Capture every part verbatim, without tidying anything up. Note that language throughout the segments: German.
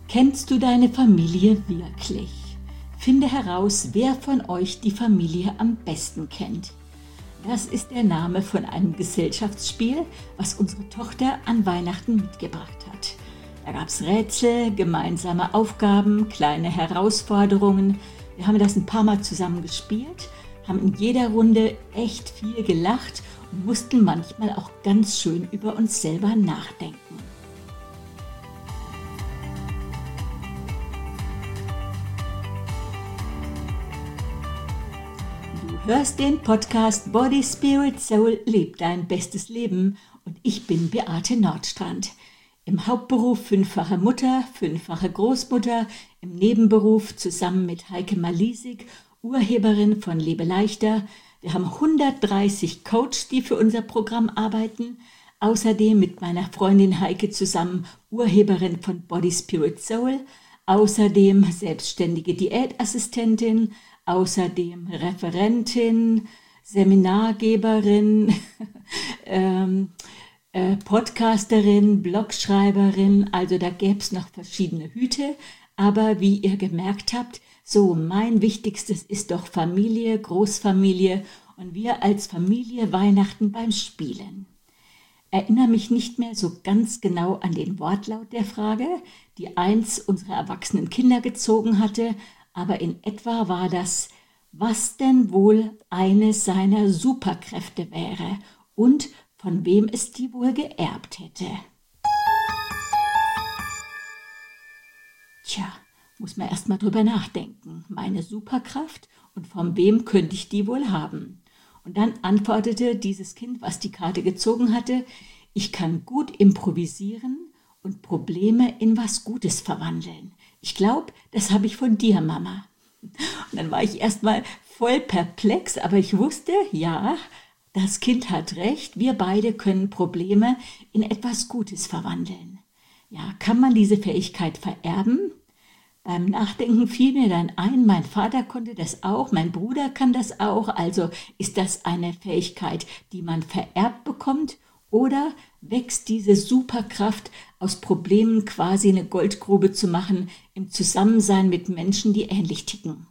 Kennst du deine Familie wirklich? Finde heraus, wer von euch die Familie am besten kennt. Das ist der Name von einem Gesellschaftsspiel, was unsere Tochter an Weihnachten mitgebracht hat. Da gab es Rätsel, gemeinsame Aufgaben, kleine Herausforderungen. Wir haben das ein paar Mal zusammen gespielt, haben in jeder Runde echt viel gelacht und mussten manchmal auch ganz schön über uns selber nachdenken. Du hörst den Podcast Body, Spirit, Soul, leb dein bestes Leben und ich bin Beate Nordstrand. Im Hauptberuf fünffache Mutter, fünffache Großmutter, im Nebenberuf zusammen mit Heike Malisig, Urheberin von Lebe leichter. Wir haben hundertdreißig Coaches, die für unser Programm arbeiten. Außerdem mit meiner Freundin Heike zusammen Urheberin von Body, Spirit, Soul. Außerdem selbstständige Diätassistentin. Außerdem Referentin, Seminargeberin, ähm, äh, Podcasterin, Blogschreiberin, also da gäbe es noch verschiedene Hüte. Aber wie ihr gemerkt habt, so mein Wichtigstes ist doch Familie, Großfamilie und wir als Familie Weihnachten beim Spielen. Erinnere mich nicht mehr so ganz genau an den Wortlaut der Frage, die eins unserer erwachsenen Kinder gezogen hatte, aber in etwa war das, was denn wohl eine seiner Superkräfte wäre und von wem es die wohl geerbt hätte. Tja, muss man erst mal drüber nachdenken. Meine Superkraft und von wem könnte ich die wohl haben? Und dann antwortete dieses Kind, was die Karte gezogen hatte, ich kann gut improvisieren und Probleme in was Gutes verwandeln. Ich glaube, das habe ich von dir, Mama. Und dann war ich erstmal voll perplex, aber ich wusste, ja, das Kind hat recht, wir beide können Probleme in etwas Gutes verwandeln. Ja, kann man diese Fähigkeit vererben? Beim Nachdenken fiel mir dann ein, mein Vater konnte das auch, mein Bruder kann das auch, also ist das eine Fähigkeit, die man vererbt bekommt? Oder wächst diese Superkraft aus Problemen quasi eine Goldgrube zu machen, im Zusammensein mit Menschen, die ähnlich ticken?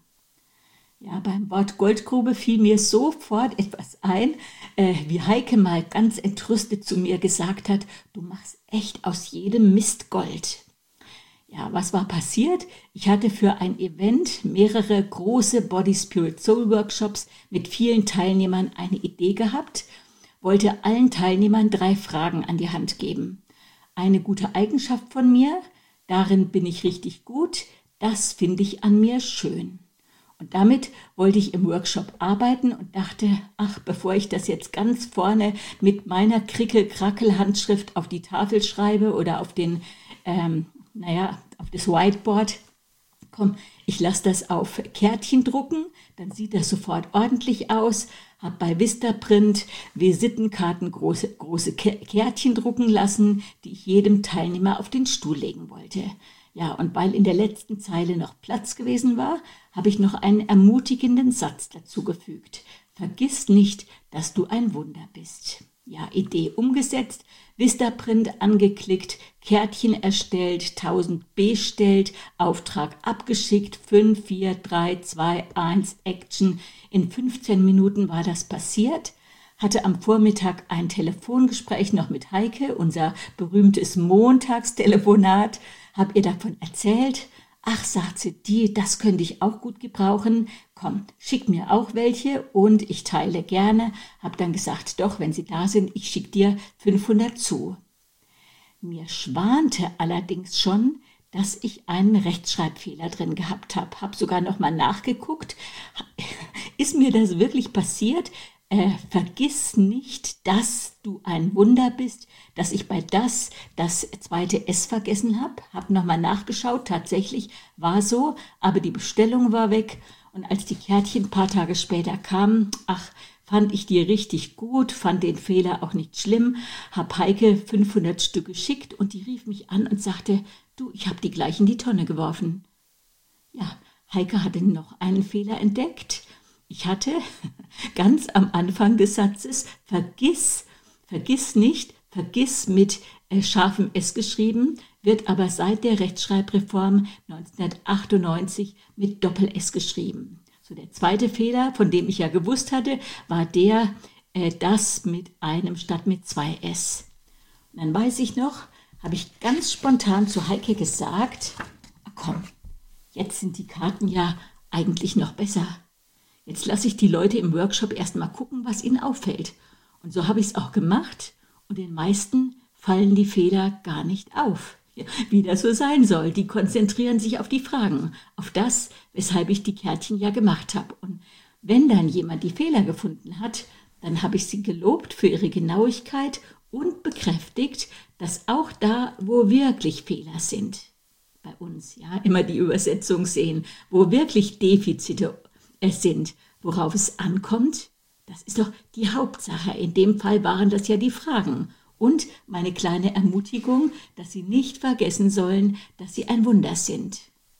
Ja, beim Wort Goldgrube fiel mir sofort etwas ein, äh, wie Heike mal ganz entrüstet zu mir gesagt hat, du machst echt aus jedem Mist Gold. Ja, was war passiert? Ich hatte für ein Event mehrere große Body, Spirit, Soul Workshops mit vielen Teilnehmern eine Idee gehabt, wollte allen Teilnehmern drei Fragen an die Hand geben. Eine gute Eigenschaft von mir, darin bin ich richtig gut, das finde ich an mir schön. Und damit wollte ich im Workshop arbeiten und dachte, ach, bevor ich das jetzt ganz vorne mit meiner Krickel-Krackel-Handschrift auf die Tafel schreibe oder auf den, ähm, naja, auf das Whiteboard, komm, ich lasse das auf Kärtchen drucken, dann sieht das sofort ordentlich aus. Habe bei Vistaprint Visitenkarten große, große Kärtchen drucken lassen, die ich jedem Teilnehmer auf den Stuhl legen wollte. Ja, und weil in der letzten Zeile noch Platz gewesen war, habe ich noch einen ermutigenden Satz dazugefügt. Vergiss nicht, dass du ein Wunder bist. Ja, Idee umgesetzt, Vistaprint angeklickt, Kärtchen erstellt, tausend bestellt, Auftrag abgeschickt, fünf, vier, drei, zwei, eins, Action. In fünfzehn Minuten war das passiert, hatte am Vormittag ein Telefongespräch noch mit Heike, unser berühmtes Montagstelefonat, habe ihr davon erzählt. Ach, sagt sie, die, das könnte ich auch gut gebrauchen. Komm, schick mir auch welche und ich teile gerne. Hab dann gesagt, doch, wenn sie da sind, ich schick dir fünfhundert zu. Mir schwante allerdings schon, dass ich einen Rechtschreibfehler drin gehabt habe. Hab sogar noch mal nachgeguckt. Ist mir das wirklich passiert? Äh, vergiss nicht, dass du ein Wunder bist, dass ich bei das das zweite S vergessen habe. Hab nochmal nachgeschaut, tatsächlich war so, aber die Bestellung war weg. Und als die Kärtchen ein paar Tage später kamen, ach, fand ich die richtig gut, fand den Fehler auch nicht schlimm, hab Heike fünfhundert Stück geschickt und die rief mich an und sagte, du, ich habe die gleich in die Tonne geworfen. Ja, Heike hatte noch einen Fehler entdeckt. Ich hatte ganz am Anfang des Satzes, vergiss, vergiss nicht, vergiss mit äh, scharfem S geschrieben, wird aber seit der Rechtschreibreform neunzehnhundertachtundneunzig mit Doppel-S geschrieben. So der zweite Fehler, von dem ich ja gewusst hatte, war der, äh, das mit einem statt mit zwei S. Und dann weiß ich noch, habe ich ganz spontan zu Heike gesagt, komm, jetzt sind die Karten ja eigentlich noch besser. Jetzt lasse ich die Leute im Workshop erst mal gucken, was ihnen auffällt. Und so habe ich es auch gemacht und den meisten fallen die Fehler gar nicht auf. Ja, wie das so sein soll. Die konzentrieren sich auf die Fragen, auf das, weshalb ich die Kärtchen ja gemacht habe. Und wenn dann jemand die Fehler gefunden hat, dann habe ich sie gelobt für ihre Genauigkeit und bekräftigt, dass auch da, wo wirklich Fehler sind, bei uns ja immer die Übersetzung sehen, wo wirklich Defizite es sind, worauf es ankommt, das ist doch die Hauptsache. In dem Fall waren das ja die Fragen. Und meine kleine Ermutigung, dass sie nicht vergessen sollen, dass sie ein Wunder sind.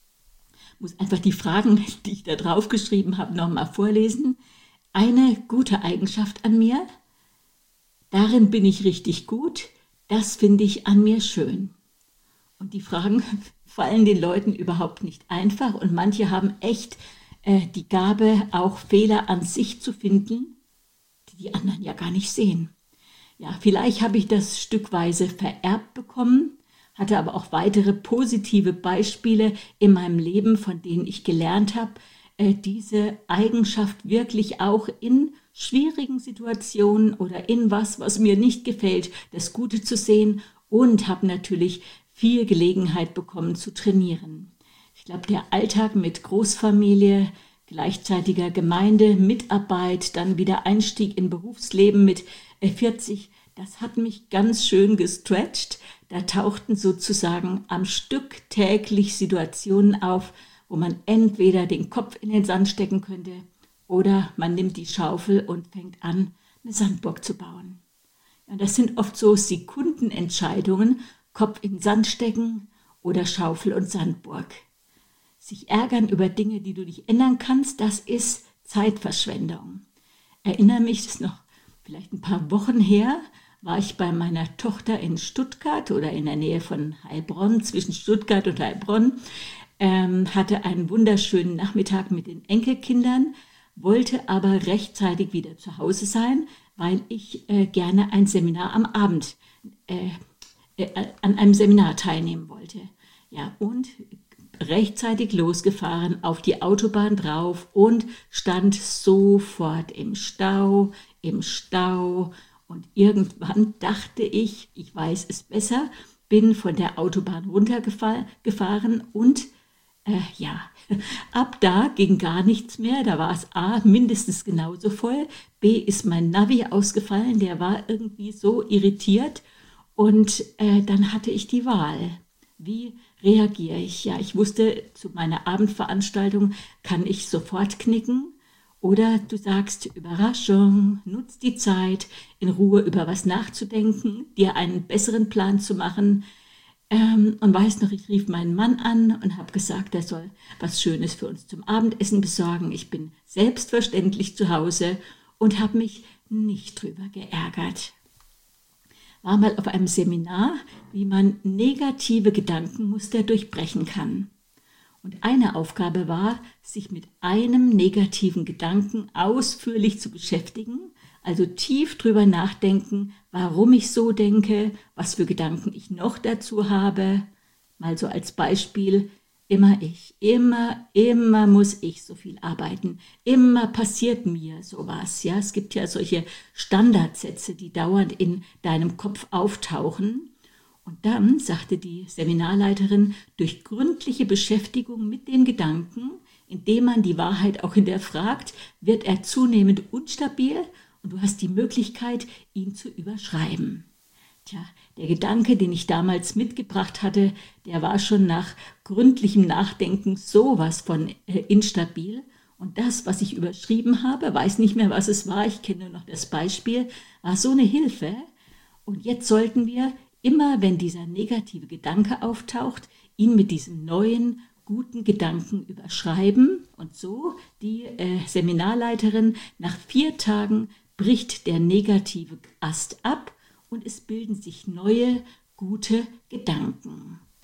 Ich muss einfach die Fragen, die ich da drauf geschrieben habe, nochmal vorlesen. Eine gute Eigenschaft an mir, darin bin ich richtig gut, das finde ich an mir schön. Und die Fragen fallen den Leuten überhaupt nicht einfach und manche haben echt äh, die Gabe, auch Fehler an sich zu finden, die die anderen ja gar nicht sehen. Ja, vielleicht habe ich das stückweise vererbt bekommen, hatte aber auch weitere positive Beispiele in meinem Leben, von denen ich gelernt habe, äh, diese Eigenschaft wirklich auch in schwierigen Situationen oder in was, was mir nicht gefällt, das Gute zu sehen und habe natürlich viel Gelegenheit bekommen zu trainieren. Ich glaube, der Alltag mit Großfamilie, gleichzeitiger Gemeinde, Mitarbeit, dann wieder Einstieg in Berufsleben mit vierzig, das hat mich ganz schön gestretcht. Da tauchten sozusagen am Stück täglich Situationen auf, wo man entweder den Kopf in den Sand stecken könnte oder man nimmt die Schaufel und fängt an, eine Sandburg zu bauen. Ja, das sind oft so Sekundenentscheidungen, Kopf in den Sand stecken oder Schaufel und Sandburg. Sich ärgern über Dinge, die du nicht ändern kannst, das ist Zeitverschwendung. Erinnere mich, das ist noch vielleicht ein paar Wochen her, war ich bei meiner Tochter in Stuttgart oder in der Nähe von Heilbronn, zwischen Stuttgart und Heilbronn, ähm, hatte einen wunderschönen Nachmittag mit den Enkelkindern, wollte aber rechtzeitig wieder zu Hause sein, weil ich äh, gerne ein Seminar am Abend, äh, äh, an einem Seminar teilnehmen wollte. Ja, und rechtzeitig losgefahren, auf die Autobahn drauf und stand sofort im Stau, im Stau. Und irgendwann dachte ich, ich weiß es besser, bin von der Autobahn runtergefahren und äh, ja, ab da ging gar nichts mehr. Da war es A, mindestens genauso voll, B, ist mein Navi ausgefallen, der war irgendwie so irritiert und äh, dann hatte ich die Wahl. Wie reagiere ich? Ja, ich wusste, zu meiner Abendveranstaltung kann ich sofort knicken. Oder du sagst, Überraschung, nutz die Zeit, in Ruhe über was nachzudenken, dir einen besseren Plan zu machen. Ähm, und weiß noch, ich rief meinen Mann an und habe gesagt, er soll was Schönes für uns zum Abendessen besorgen. Ich bin selbstverständlich zu Hause und habe mich nicht drüber geärgert. War mal auf einem Seminar, wie man negative Gedankenmuster durchbrechen kann. Und eine Aufgabe war, sich mit einem negativen Gedanken ausführlich zu beschäftigen, also tief drüber nachdenken, warum ich so denke, was für Gedanken ich noch dazu habe. Mal so als Beispiel, immer ich, immer, immer muss ich so viel arbeiten, immer passiert mir sowas. Ja, es gibt ja solche Standardsätze, die dauernd in deinem Kopf auftauchen. Und dann, sagte die Seminarleiterin, durch gründliche Beschäftigung mit den Gedanken, indem man die Wahrheit auch hinterfragt, wird er zunehmend unstabil und du hast die Möglichkeit, ihn zu überschreiben. Tja, der Gedanke, den ich damals mitgebracht hatte, der war schon nach gründlichem Nachdenken sowas von äh, instabil. Und das, was ich überschrieben habe, weiß nicht mehr, was es war, ich kenne nur noch das Beispiel, war so eine Hilfe. Und jetzt sollten wir immer, wenn dieser negative Gedanke auftaucht, ihn mit diesem neuen, guten Gedanken überschreiben. Und so, die äh, Seminarleiterin, nach vier Tagen bricht der negative Ast ab und es bilden sich neue, gute Gedanken.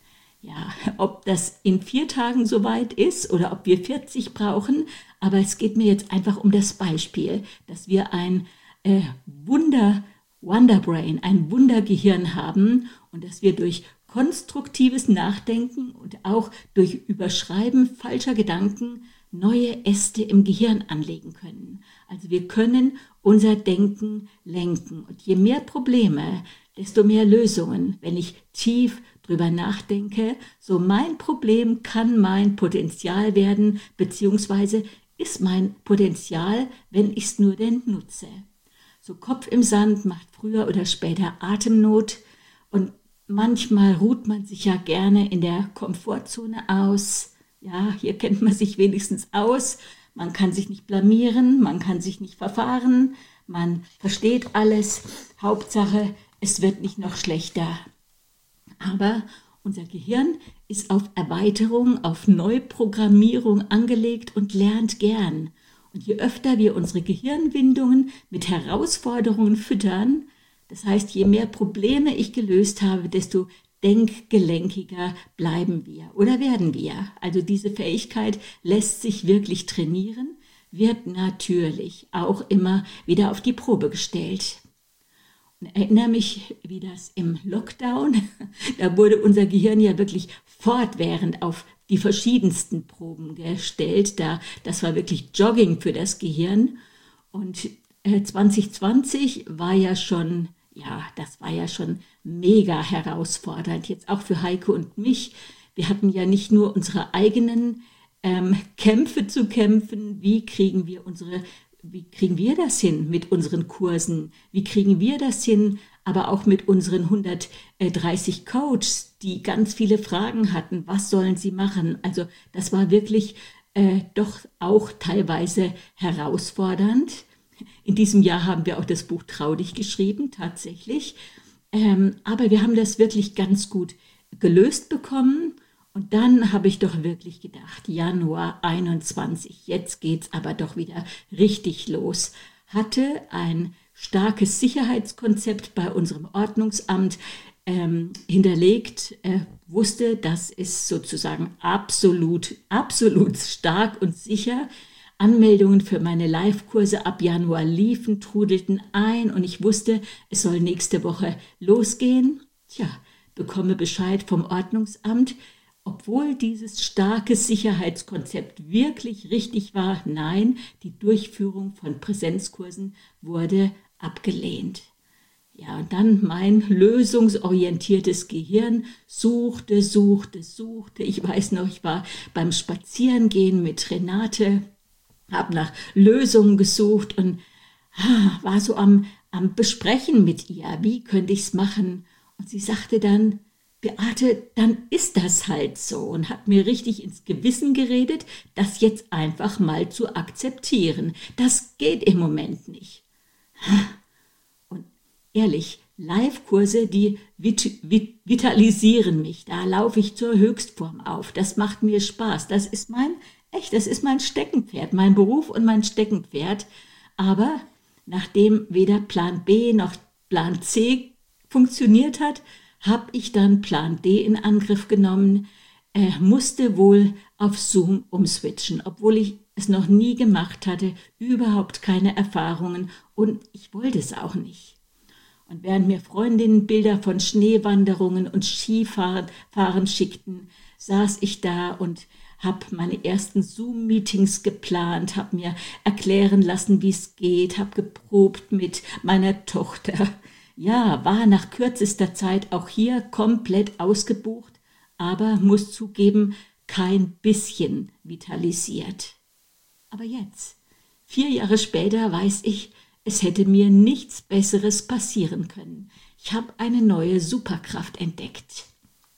ja, ob das in vier Tagen soweit ist oder ob wir vierzig brauchen. Aber es geht mir jetzt einfach um das Beispiel, dass wir ein äh, Wunder, Wonderbrain, ein Wundergehirn haben und dass wir durch konstruktives Nachdenken und auch durch Überschreiben falscher Gedanken neue Äste im Gehirn anlegen können. Also wir können unser Denken lenken. Und je mehr Probleme, desto mehr Lösungen. Wenn ich tief drüber nachdenke, so mein Problem kann mein Potenzial werden, beziehungsweise ist mein Potenzial, wenn ich es nur denn nutze. So Kopf im Sand macht früher oder später Atemnot und manchmal ruht man sich ja gerne in der Komfortzone aus. Ja, hier kennt man sich wenigstens aus. Man kann sich nicht blamieren, man kann sich nicht verfahren, man versteht alles. Hauptsache, es wird nicht noch schlechter. Aber unser Gehirn ist auf Erweiterung, auf Neuprogrammierung angelegt und lernt gern. Und je öfter wir unsere Gehirnwindungen mit Herausforderungen füttern, das heißt, je mehr Probleme ich gelöst habe, desto denkgelenkiger bleiben wir oder werden wir. Also diese Fähigkeit lässt sich wirklich trainieren, wird natürlich auch immer wieder auf die Probe gestellt. Und erinnere mich, wie das im Lockdown, da wurde unser Gehirn ja wirklich fortwährend auf die verschiedensten Proben gestellt. Da, das war wirklich Jogging für das Gehirn. Und äh, zwanzig zwanzig war ja schon, ja, das war ja schon mega herausfordernd, jetzt auch für Heike und mich. Wir hatten ja nicht nur unsere eigenen ähm, Kämpfe zu kämpfen, wie kriegen wir unsere Wie kriegen wir das hin mit unseren Kursen? Wie kriegen wir das hin, aber auch mit unseren hundertdreißig Coaches, die ganz viele Fragen hatten, was sollen sie machen? Also das war wirklich äh, doch auch teilweise herausfordernd. In diesem Jahr haben wir auch das Buch Trau dich geschrieben, tatsächlich. Ähm, aber wir haben das wirklich ganz gut gelöst bekommen. Und dann habe ich doch wirklich gedacht, Januar einundzwanzig, jetzt geht's aber doch wieder richtig los. Hatte ein starkes Sicherheitskonzept bei unserem Ordnungsamt ähm, hinterlegt, äh, wusste, das ist sozusagen absolut, absolut stark und sicher. Anmeldungen für meine Live-Kurse ab Januar liefen, trudelten ein und ich wusste, es soll nächste Woche losgehen. Tja, bekomme Bescheid vom Ordnungsamt. Obwohl dieses starke Sicherheitskonzept wirklich richtig war, nein, die Durchführung von Präsenzkursen wurde abgelehnt. Ja, und dann mein lösungsorientiertes Gehirn suchte, suchte, suchte. Ich weiß noch, ich war beim Spazierengehen mit Renate, habe nach Lösungen gesucht und ah, war so am, am Besprechen mit ihr, wie könnte ich es machen. Und sie sagte dann, Beate, dann ist das halt so und hat mir richtig ins Gewissen geredet, das jetzt einfach mal zu akzeptieren. Das geht im Moment nicht. Und ehrlich, Live-Kurse, die vit- vit- vitalisieren mich. Da laufe ich zur Höchstform auf. Das macht mir Spaß. Das ist mein, echt, das ist mein Steckenpferd, mein Beruf und mein Steckenpferd. Aber nachdem weder Plan B noch Plan C funktioniert hat, habe ich dann Plan D in Angriff genommen, äh, musste wohl auf Zoom umswitchen, obwohl ich es noch nie gemacht hatte, überhaupt keine Erfahrungen und ich wollte es auch nicht. Und während mir Freundinnen Bilder von Schneewanderungen und Skifahren Fahren schickten, saß ich da und habe meine ersten Zoom-Meetings geplant, habe mir erklären lassen, wie es geht, habe geprobt mit meiner Tochter. Ja, war nach kürzester Zeit auch hier komplett ausgebucht, aber muss zugeben, kein bisschen vitalisiert. Aber jetzt, vier Jahre später, weiß ich, es hätte mir nichts Besseres passieren können. Ich habe eine neue Superkraft entdeckt.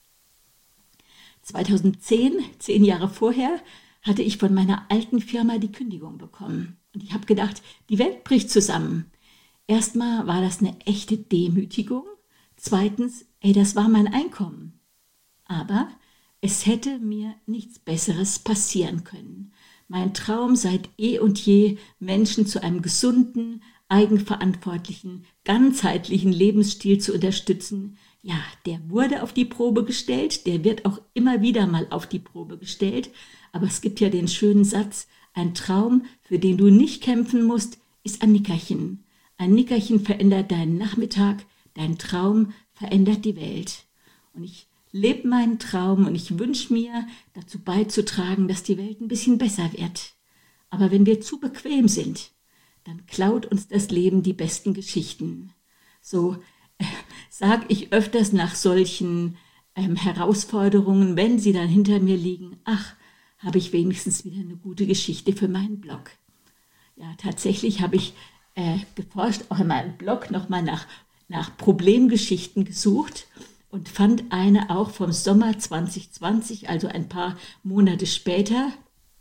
zweitausendzehn, zehn Jahre vorher, hatte ich von meiner alten Firma die Kündigung bekommen. Und ich habe gedacht, die Welt bricht zusammen. Erstmal war das eine echte Demütigung. Zweitens, ey, das war mein Einkommen. Aber es hätte mir nichts Besseres passieren können. Mein Traum seit eh und je, Menschen zu einem gesunden, eigenverantwortlichen, ganzheitlichen Lebensstil zu unterstützen, Ja, der wurde auf die Probe gestellt, der wird auch immer wieder mal auf die Probe gestellt. Aber es gibt ja den schönen Satz, ein Traum, für den du nicht kämpfen musst, ist ein Nickerchen. Ein Nickerchen verändert deinen Nachmittag, dein Traum verändert die Welt. Und ich lebe meinen Traum und ich wünsche mir, dazu beizutragen, dass die Welt ein bisschen besser wird. Aber wenn wir zu bequem sind, dann klaut uns das Leben die besten Geschichten. So äh, sage ich öfters nach solchen ähm, Herausforderungen, wenn sie dann hinter mir liegen, ach, habe ich wenigstens wieder eine gute Geschichte für meinen Blog. Ja, tatsächlich habe ich äh, geforscht, auch in meinem Blog nochmal nach, nach Problemgeschichten gesucht und fand eine auch vom Sommer zwanzig zwanzig, also ein paar Monate später.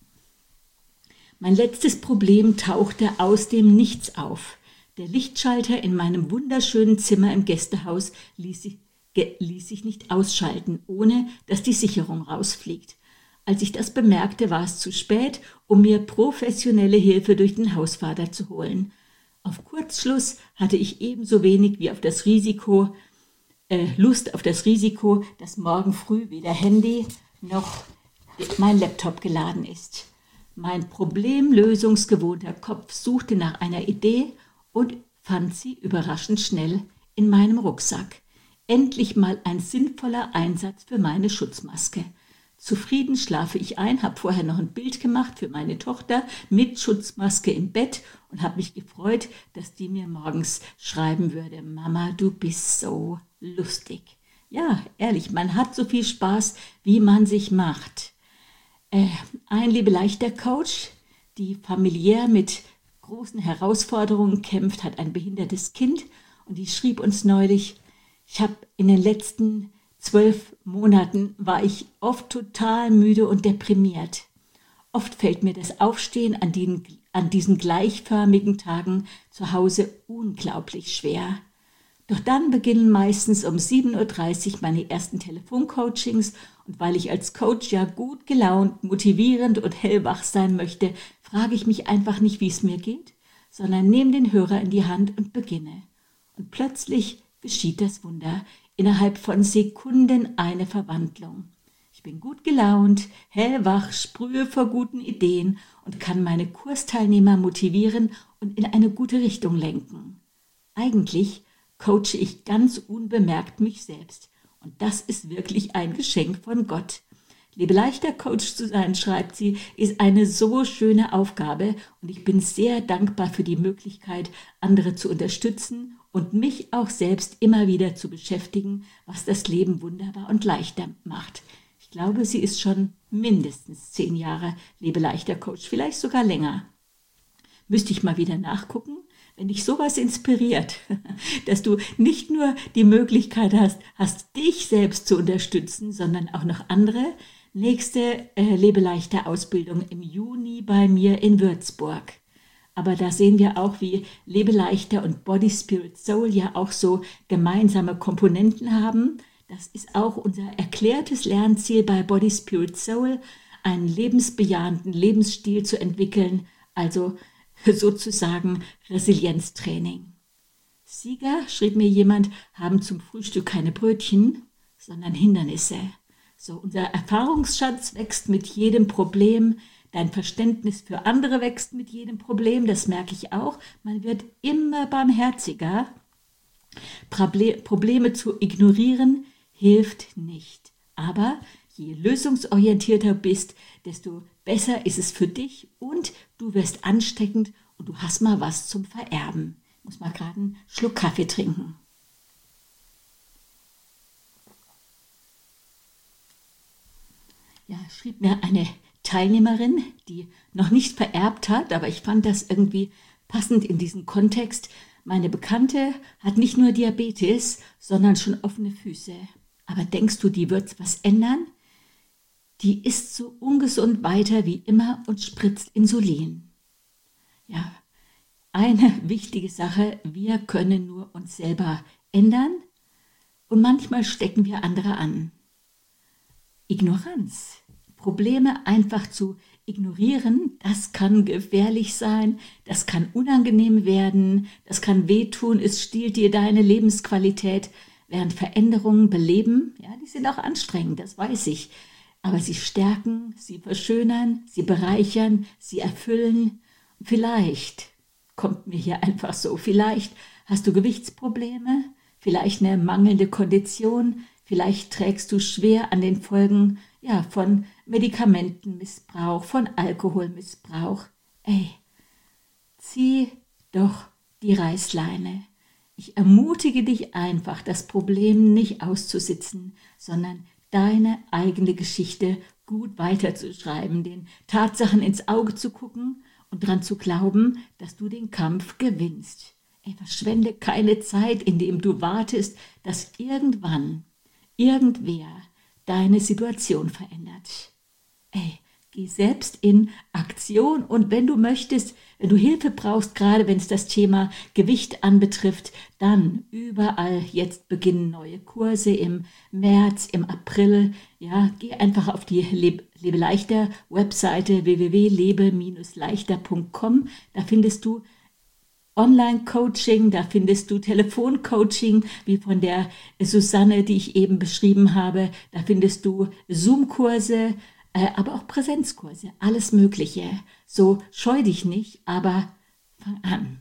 Mein letztes Problem tauchte aus dem Nichts auf. Der Lichtschalter in meinem wunderschönen Zimmer im Gästehaus ließ sich, ge, ließ sich nicht ausschalten, ohne dass die Sicherung rausfliegt. Als ich das bemerkte, war es zu spät, um mir professionelle Hilfe durch den Hausvater zu holen. Auf Kurzschluss hatte ich ebenso wenig wie auf das Risiko, äh, Lust auf das Risiko, dass morgen früh weder Handy noch mein Laptop geladen ist. Mein problemlösungsgewohnter Kopf suchte nach einer Idee und fand sie überraschend schnell in meinem Rucksack. Endlich mal ein sinnvoller Einsatz für meine Schutzmaske. Zufrieden schlafe ich ein, habe vorher noch ein Bild gemacht für meine Tochter mit Schutzmaske im Bett und habe mich gefreut, dass die mir morgens schreiben würde, Mama, du bist so lustig. Ja, ehrlich, man hat so viel Spaß, wie man sich macht. Äh, ein leichter Coach, die familiär mit großen Herausforderungen kämpft, hat ein behindertes Kind und die schrieb uns neulich, ich habe in den letzten zwölf Monaten war ich oft total müde und deprimiert. Oft fällt mir das Aufstehen an, den, an diesen gleichförmigen Tagen zu Hause unglaublich schwer. Doch dann beginnen meistens um sieben Uhr dreißig meine ersten Telefoncoachings und weil ich als Coach ja gut gelaunt, motivierend und hellwach sein möchte, frage ich mich einfach nicht, wie es mir geht, sondern nehme den Hörer in die Hand und beginne. Und plötzlich geschieht das Wunder. Innerhalb von Sekunden eine Verwandlung. Ich bin gut gelaunt, hellwach, sprühe vor guten Ideen und kann meine Kursteilnehmer motivieren und in eine gute Richtung lenken. Eigentlich coache ich ganz unbemerkt mich selbst. Und das ist wirklich ein Geschenk von Gott. Lebe leichter Coach zu sein, schreibt sie, ist eine so schöne Aufgabe und ich bin sehr dankbar für die Möglichkeit, andere zu unterstützen und mich auch selbst immer wieder zu beschäftigen, was das Leben wunderbar und leichter macht. Ich glaube, sie ist schon mindestens zehn Jahre Lebe leichter Coach, vielleicht sogar länger. Müsste ich mal wieder nachgucken, wenn dich sowas inspiriert, dass du nicht nur die Möglichkeit hast, hast dich selbst zu unterstützen, sondern auch noch andere. Nächste äh, Lebe leichter Ausbildung im Juni bei mir in Würzburg. Aber da sehen wir auch, wie Lebe leichter und Body, Spirit, Soul ja auch so gemeinsame Komponenten haben. Das ist auch unser erklärtes Lernziel bei Body, Spirit, Soul, einen lebensbejahenden Lebensstil zu entwickeln, also sozusagen Resilienztraining. Sieger, schrieb mir jemand, haben zum Frühstück keine Brötchen, sondern Hindernisse. So, unser Erfahrungsschatz wächst mit jedem Problem, dein Verständnis für andere wächst mit jedem Problem, das merke ich auch. Man wird immer barmherziger. Probleme zu ignorieren hilft nicht. Aber je lösungsorientierter bist, desto besser ist es für dich und du wirst ansteckend und du hast mal was zum Vererben. Ich muss mal gerade einen Schluck Kaffee trinken. Ja, schrieb mir eine Teilnehmerin, die noch nicht vererbt hat, aber ich fand das irgendwie passend in diesen Kontext. Meine Bekannte hat nicht nur Diabetes, sondern schon offene Füße. Aber denkst du, die wird was ändern? Die isst so ungesund weiter wie immer und spritzt Insulin. Ja, eine wichtige Sache, wir können nur uns selber ändern und manchmal stecken wir andere an. Ignoranz, Probleme einfach zu ignorieren, das kann gefährlich sein, das kann unangenehm werden, das kann wehtun, es stiehlt dir deine Lebensqualität. während Veränderungen beleben, ja, die sind auch anstrengend, das weiß ich. Aber sie stärken, sie verschönern, sie bereichern, sie erfüllen. Vielleicht kommt mir hier einfach so, vielleicht hast du Gewichtsprobleme, vielleicht eine mangelnde Kondition, vielleicht trägst du schwer an den Folgen ja, von Medikamentenmissbrauch, von Alkoholmissbrauch. Ey, zieh doch die Reißleine. Ich ermutige dich einfach, das Problem nicht auszusitzen, sondern deine eigene Geschichte gut weiterzuschreiben, den Tatsachen ins Auge zu gucken und daran zu glauben, dass du den Kampf gewinnst. Ey, verschwende keine Zeit, indem du wartest, dass irgendwann, irgendwer deine Situation verändert. Ey, geh selbst in Aktion und wenn du möchtest, wenn du Hilfe brauchst, gerade wenn es das Thema Gewicht anbetrifft, dann überall jetzt beginnen neue Kurse im März, im April. Ja, geh einfach auf die Lebe, Lebe leichter Webseite w w w punkt lebe leichter punkt com. Da findest du Online-Coaching, da findest du Telefoncoaching, wie von der Susanne, die ich eben beschrieben habe. Da findest du Zoom-Kurse, äh, aber auch Präsenzkurse, alles Mögliche. So, scheu dich nicht, aber fang an.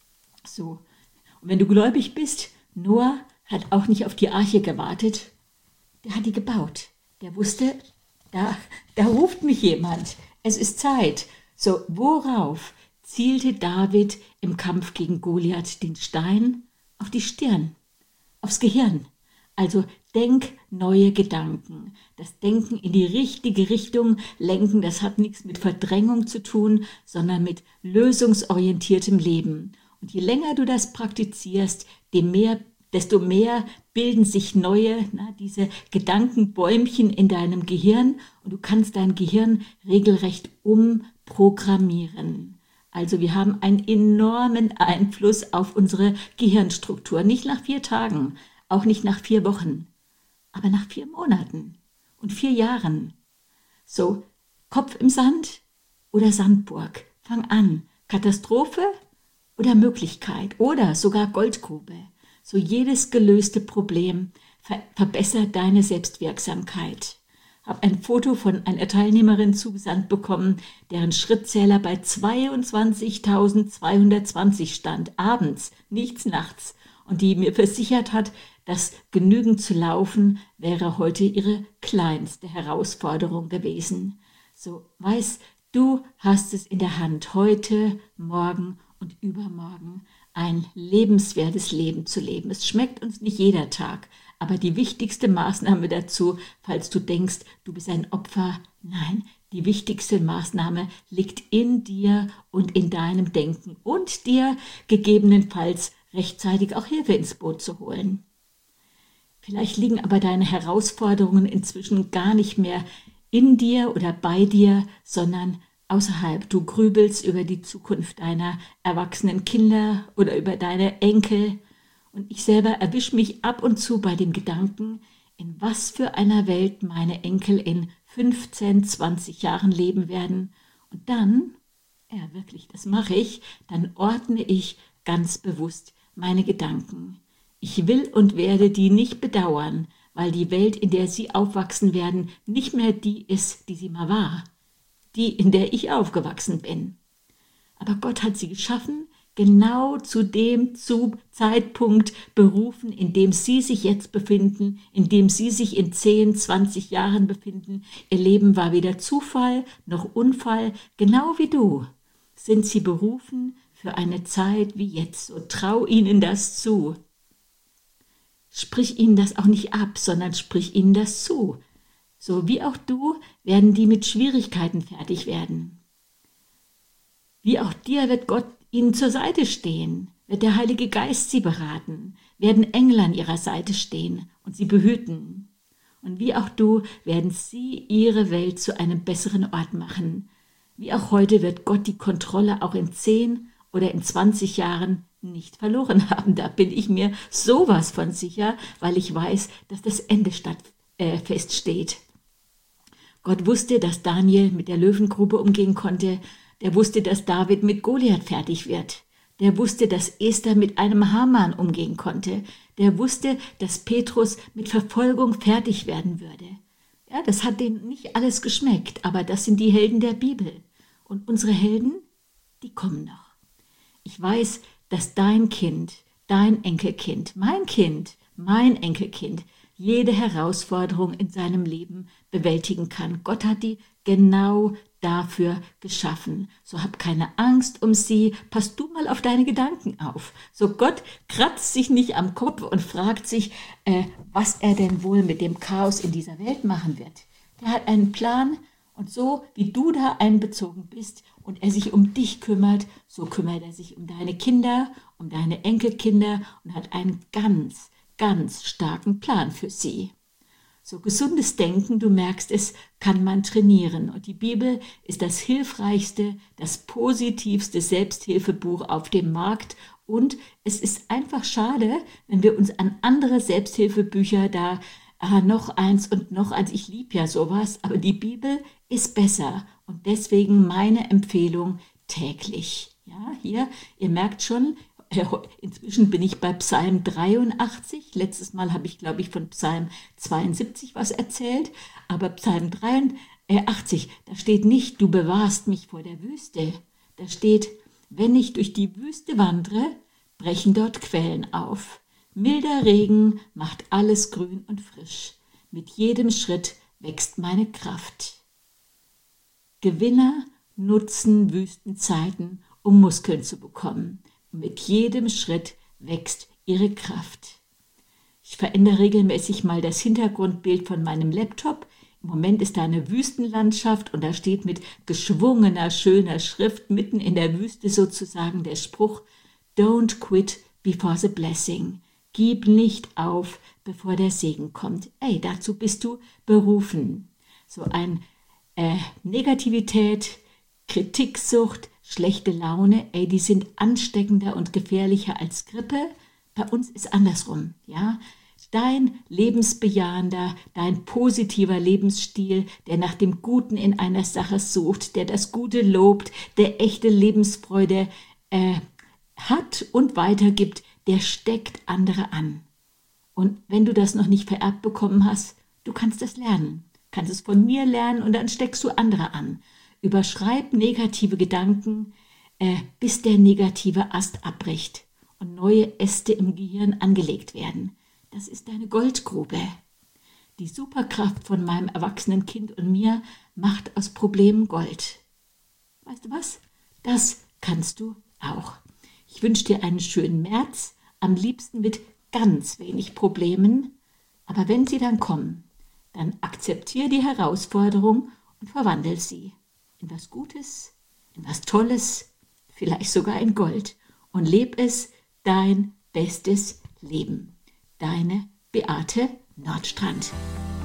So, und wenn du gläubig bist, Noah hat auch nicht auf die Arche gewartet. Der hat die gebaut. Der wusste, da, da ruft mich jemand. Es ist Zeit. So, worauf zielte David im Kampf gegen Goliath den Stein? Auf die Stirn, aufs Gehirn. Also denk neue Gedanken. Das Denken in die richtige Richtung lenken, das hat nichts mit Verdrängung zu tun, sondern mit lösungsorientiertem Leben. Und je länger du das praktizierst, dem mehr, desto mehr bilden sich neue, na, diese Gedankenbäumchen in deinem Gehirn und du kannst dein Gehirn regelrecht umprogrammieren. Also wir haben einen enormen Einfluss auf unsere Gehirnstruktur. Nicht nach vier Tagen, auch nicht nach vier Wochen, aber nach vier Monaten und vier Jahren. So, Kopf im Sand oder Sandburg. Fang an. Katastrophe oder Möglichkeit oder sogar Goldgrube. So jedes gelöste Problem ver- verbessert deine Selbstwirksamkeit. Habe ein Foto von einer Teilnehmerin zugesandt bekommen, deren Schrittzähler bei zweiundzwanzigtausendzweihundertzwanzig stand, abends, nichts nachts, und die mir versichert hat, dass genügend zu laufen wäre heute ihre kleinste Herausforderung gewesen. So, weiß, du hast es in der Hand, heute, morgen und übermorgen ein lebenswertes Leben zu leben. Es schmeckt uns nicht jeder Tag, aber die wichtigste Maßnahme dazu, falls du denkst, du bist ein Opfer, nein, die wichtigste Maßnahme liegt in dir und in deinem Denken und dir gegebenenfalls rechtzeitig auch Hilfe ins Boot zu holen. Vielleicht liegen aber deine Herausforderungen inzwischen gar nicht mehr in dir oder bei dir, sondern außerhalb. Du grübelst über die Zukunft deiner erwachsenen Kinder oder über deine Enkel. Und ich selber erwische mich ab und zu bei dem Gedanken, in was für einer Welt meine Enkel in fünfzehn, zwanzig Jahren leben werden. Und dann, ja wirklich, das mache ich, dann ordne ich ganz bewusst meine Gedanken. Ich will und werde die nicht bedauern, weil die Welt, in der sie aufwachsen werden, nicht mehr die ist, die sie mal war. Die, in der ich aufgewachsen bin. Aber Gott hat sie geschaffen, genau zu dem Zeitpunkt berufen, in dem sie sich jetzt befinden, in dem sie sich in zehn, zwanzig Jahren befinden. Ihr Leben war weder Zufall noch Unfall, genau wie du sind sie berufen für eine Zeit wie jetzt. So trau ihnen das zu. Sprich ihnen das auch nicht ab, sondern sprich ihnen das zu. So wie auch du werden die mit Schwierigkeiten fertig werden. Wie auch dir wird Gott ihnen zur Seite stehen, wird der Heilige Geist sie beraten, werden Engel an ihrer Seite stehen und sie behüten. Und wie auch du werden sie ihre Welt zu einem besseren Ort machen. Wie auch heute wird Gott die Kontrolle auch in zehn oder in zwanzig Jahren nicht verloren haben. Da bin ich mir sowas von sicher, weil ich weiß, dass das Ende statt, äh, feststeht. Gott wusste, dass Daniel mit der Löwengrube umgehen konnte. Der wusste, dass David mit Goliath fertig wird. Der wusste, dass Esther mit einem Haman umgehen konnte. Der wusste, dass Petrus mit Verfolgung fertig werden würde. Ja, das hat denen nicht alles geschmeckt, aber das sind die Helden der Bibel. Und unsere Helden, die kommen noch. Ich weiß, dass dein Kind, dein Enkelkind, mein Kind, mein Enkelkind jede Herausforderung in seinem Leben bewältigen kann. Gott hat die genau dafür geschaffen. So hab keine Angst um sie, pass du mal auf deine Gedanken auf. So Gott kratzt sich nicht am Kopf und fragt sich, äh, was er denn wohl mit dem Chaos in dieser Welt machen wird. Der hat einen Plan und so wie du da einbezogen bist und er sich um dich kümmert, so kümmert er sich um deine Kinder, um deine Enkelkinder und hat einen ganz, ganz starken Plan für sie. So gesundes Denken, du merkst es, kann man trainieren. Und die Bibel ist das hilfreichste, das positivste Selbsthilfebuch auf dem Markt. Und es ist einfach schade, wenn wir uns an andere Selbsthilfebücher da ah, noch eins und noch eins, ich liebe ja sowas, aber die Bibel ist besser. Und deswegen meine Empfehlung täglich. Ja, hier, ihr merkt schon, inzwischen bin ich bei Psalm dreiundachtzig. Letztes Mal habe ich, glaube ich, von Psalm zweiundsiebzig was erzählt. Aber Psalm dreiundachtzig, da steht nicht, du bewahrst mich vor der Wüste. Da steht, wenn ich durch die Wüste wandere, brechen dort Quellen auf. Milder Regen macht alles grün und frisch. Mit jedem Schritt wächst meine Kraft. Gewinner nutzen Wüstenzeiten, um Muskeln zu bekommen. Mit jedem Schritt wächst ihre Kraft. Ich verändere regelmäßig mal das Hintergrundbild von meinem Laptop. Im Moment ist da eine Wüstenlandschaft und da steht mit geschwungener, schöner Schrift mitten in der Wüste sozusagen der Spruch Don't quit before the blessing. Gib nicht auf, bevor der Segen kommt. Ey, dazu bist du berufen. So ein äh, Negativität, Kritiksucht, schlechte Laune, ey, die sind ansteckender und gefährlicher als Grippe. Bei uns ist andersrum, ja. Dein lebensbejahender, dein positiver Lebensstil, der nach dem Guten in einer Sache sucht, der das Gute lobt, der echte Lebensfreude äh, hat und weitergibt, der steckt andere an. Und wenn du das noch nicht vererbt bekommen hast, du kannst das lernen. Kannst es von mir lernen und dann steckst du andere an. Überschreib negative Gedanken, äh, bis der negative Ast abbricht und neue Äste im Gehirn angelegt werden. Das ist deine Goldgrube. Die Superkraft von meinem erwachsenen Kind und mir macht aus Problemen Gold. Weißt du was? Das kannst du auch. Ich wünsche dir einen schönen März, am liebsten mit ganz wenig Problemen. Aber wenn sie dann kommen, dann akzeptiere die Herausforderung und verwandle sie in was Gutes, in was Tolles, vielleicht sogar in Gold. Und leb es dein bestes Leben. Deine Beate Nordstrand.